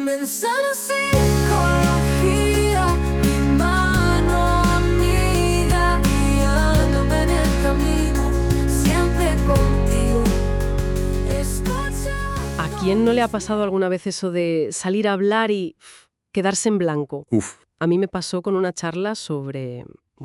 Comenzar psicología, mi mano amiga, guiándome en el camino, siempre contigo. Escucha. ¿A quién no le ha pasado alguna vez eso de salir a hablar y quedarse en blanco? Uf, A mí me pasó con una charla sobre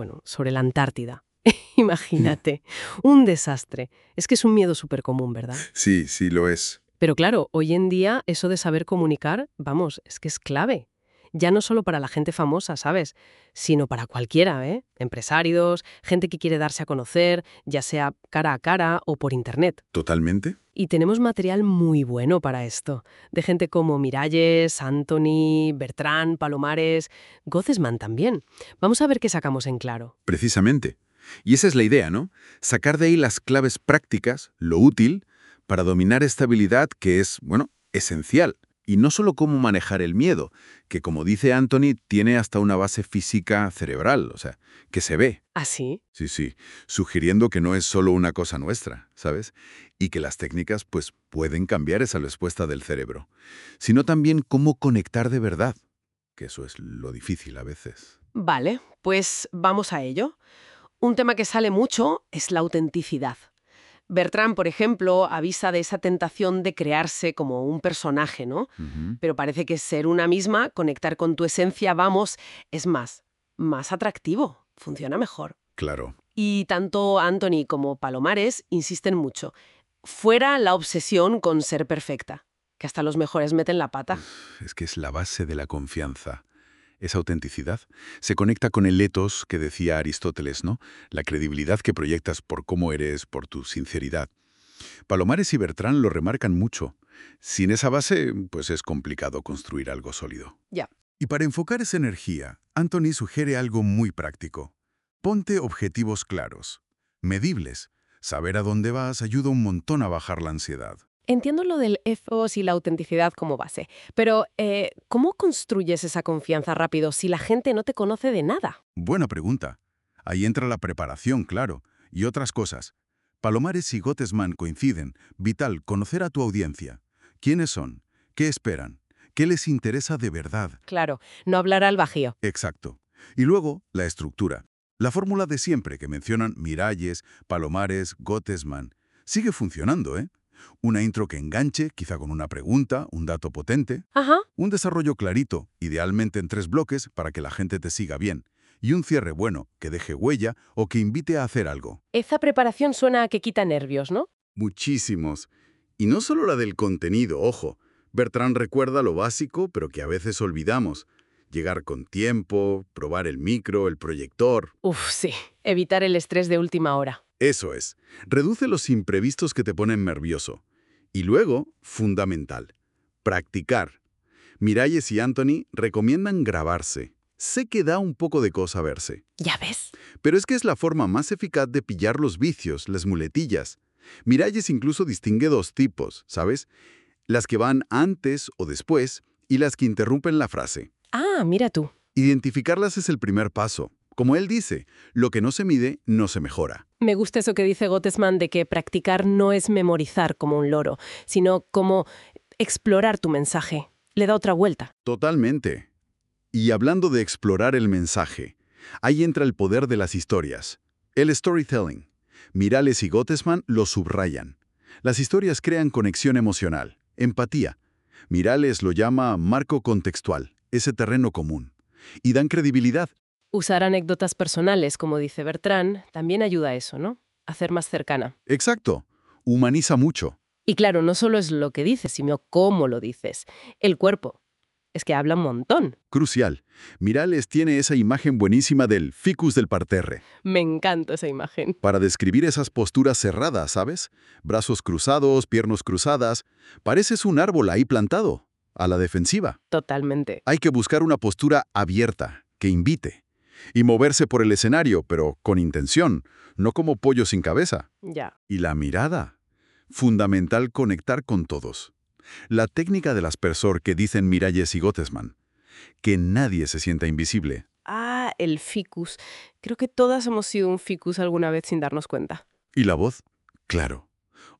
la Antártida. Imagínate, un desastre. Es que es un miedo súper común, ¿verdad? sí, sí lo es. Pero claro, hoy en día eso de saber comunicar, vamos, es que es clave. Ya no solo para la gente famosa, ¿sabes? Sino para cualquiera, ¿eh? Empresarios, gente que quiere darse a conocer, ya sea cara a cara o por internet. ¿Totalmente? Y tenemos material muy bueno para esto, de gente como Miralles, Anthony, Bertrán, Palomares, Gottesman también. Vamos a ver qué sacamos en claro. Precisamente. Y esa es la idea, ¿no? Sacar de ahí las claves prácticas, lo útil, para dominar esta habilidad que es, esencial. Y no solo cómo manejar el miedo, que como dice Anthony, tiene hasta una base física cerebral, o sea, que se ve. ¿Ah, sí? Sí, sí, sugiriendo que no es solo una cosa nuestra, ¿sabes? Y que las técnicas, pues, pueden cambiar esa respuesta del cerebro. Sino también cómo conectar de verdad, que eso es lo difícil a veces. Vale, pues vamos a ello. Un tema que sale mucho es la autenticidad. Bertrán, por ejemplo, avisa de esa tentación de crearse como un personaje, ¿no? Ujú. Pero parece que ser una misma, conectar con tu esencia, vamos, es más atractivo, funciona mejor. Claro. Y tanto Anthony como Palomares insisten mucho. Fuera la obsesión con ser perfecta, que hasta los mejores meten la pata. Es que es la base de la confianza. Esa autenticidad se conecta con el ethos que decía Aristóteles, ¿no? La credibilidad que proyectas por cómo eres, por tu sinceridad. Palomares y Bertrán lo remarcan mucho. Sin esa base, pues es complicado construir algo sólido. Ya. Y para enfocar esa energía, Anthony sugiere algo muy práctico. Ponte objetivos claros, medibles. Saber a dónde vas ayuda un montón a bajar la ansiedad. Entiendo lo del ethos y la autenticidad como base, pero ¿cómo construyes esa confianza rápido si la gente no te conoce de nada? Buena pregunta. Ahí entra la preparación, claro, y otras cosas. Palomares y Gottesman coinciden. Vital, conocer a tu audiencia. ¿Quiénes son? ¿Qué esperan? ¿Qué les interesa de verdad? Claro, no hablar al vacío. Exacto. Y luego, la estructura. La fórmula de siempre que mencionan Miralles, Palomares, Gottesman. Sigue funcionando, ¿eh? Una intro que enganche, quizá con una pregunta, un dato potente. Ajá. Un desarrollo clarito, idealmente en 3 bloques para que la gente te siga bien. Y un cierre bueno, que deje huella o que invite a hacer algo. Esa preparación suena a que quita nervios, ¿no? Muchísimos. Y no solo la del contenido, ojo. Bertrán recuerda lo básico, pero que a veces olvidamos. Llegar con tiempo, probar el micro, el proyector. Uf, sí. Evitar el estrés de última hora. Eso es. Reduce los imprevistos que te ponen nervioso. Y luego, fundamental, practicar. Miralles y Anthony recomiendan grabarse. Sé que da un poco de cosa verse, ¿Ya ves? pero es que es la forma más eficaz de pillar los vicios, las muletillas. Miralles incluso distingue 2 tipos, ¿sabes? Las que van antes o después y las que interrumpen la frase. Ah, mira tú. Identificarlas es el primer paso. Como él dice, lo que no se mide no se mejora. Me gusta eso que dice Gottesman de que practicar no es memorizar como un loro, sino como explorar tu mensaje. Le da otra vuelta. Totalmente. Y hablando de explorar el mensaje, ahí entra el poder de las historias. El storytelling. Miralles y Gottesman lo subrayan. Las historias crean conexión emocional, empatía. Miralles lo llama marco contextual, ese terreno común. Y dan credibilidad. Usar anécdotas personales, como dice Bertrán, también ayuda a eso, ¿no? A hacer más cercana. Exacto. Humaniza mucho. Y claro, no solo es lo que dices, sino cómo lo dices. El cuerpo. Es que habla un montón. Crucial. Miralles tiene esa imagen buenísima del ficus del parterre. Me encanta esa imagen. Para describir esas posturas cerradas, ¿sabes? Brazos cruzados, piernas cruzadas. Pareces un árbol ahí plantado, a la defensiva. Totalmente. Hay que buscar una postura abierta, que invite. Y moverse por el escenario, pero con intención, no como pollo sin cabeza. Ya. Y la mirada. Fundamental conectar con todos. La técnica del aspersor que dicen Miralles y Gottesman. Que nadie se sienta invisible. Ah, el ficus. Creo que todas hemos sido un ficus alguna vez sin darnos cuenta. ¿Y la voz? Claro.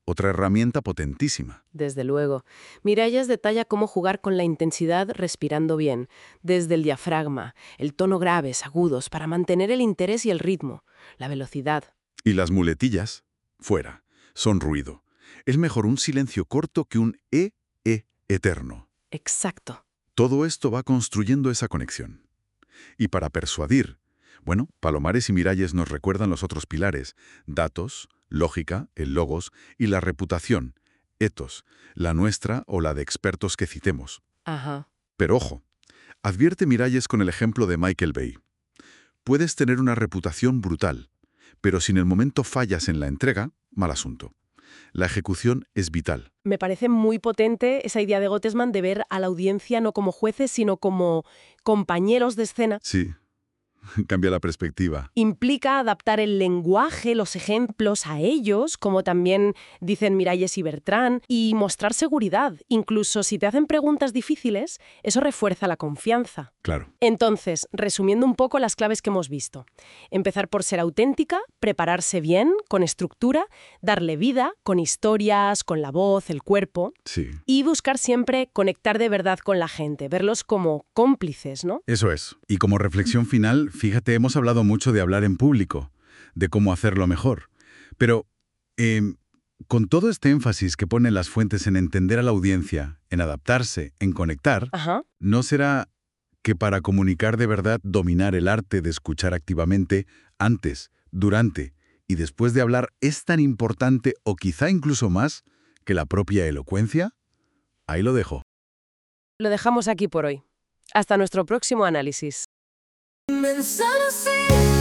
Otra herramienta potentísima. Desde luego. Miralles detalla cómo jugar con la intensidad respirando bien, desde el diafragma, el tono graves, agudos, para mantener el interés y el ritmo, la velocidad. Y las muletillas, fuera, son ruido. Es mejor un silencio corto que un eterno. Exacto. Todo esto va construyendo esa conexión. Y para persuadir, bueno, Palomares y Miralles nos recuerdan los otros pilares: datos, lógica, el logos, y la reputación, ethos, la nuestra o la de expertos que citemos. Ajá. Pero ojo, advierte Miralles con el ejemplo de Michael Bay. Puedes tener una reputación brutal, pero si en el momento fallas en la entrega, mal asunto. La ejecución es vital. Me parece muy potente esa idea de Gottesman de ver a la audiencia no como jueces, sino como compañeros de escena. Sí, cambia la perspectiva. Implica adaptar el lenguaje, los ejemplos a ellos, como también dicen Miralles y Bertrand, y mostrar seguridad. Incluso si te hacen preguntas difíciles, eso refuerza la confianza. Claro. Entonces, resumiendo un poco las claves que hemos visto. Empezar por ser auténtica, prepararse bien, con estructura, darle vida, con historias, con la voz, el cuerpo, Sí. y buscar siempre conectar de verdad con la gente, verlos como cómplices, ¿no? Eso es. Y como reflexión final, fíjate, hemos hablado mucho de hablar en público, de cómo hacerlo mejor. Pero, con todo este énfasis que ponen las fuentes en entender a la audiencia, en adaptarse, en conectar, Ajá. ¿no será que para comunicar de verdad dominar el arte de escuchar activamente antes, durante y después de hablar es tan importante o quizá incluso más que la propia elocuencia? Ahí lo dejo. Lo dejamos aquí por hoy. Hasta nuestro próximo análisis. Pensar así.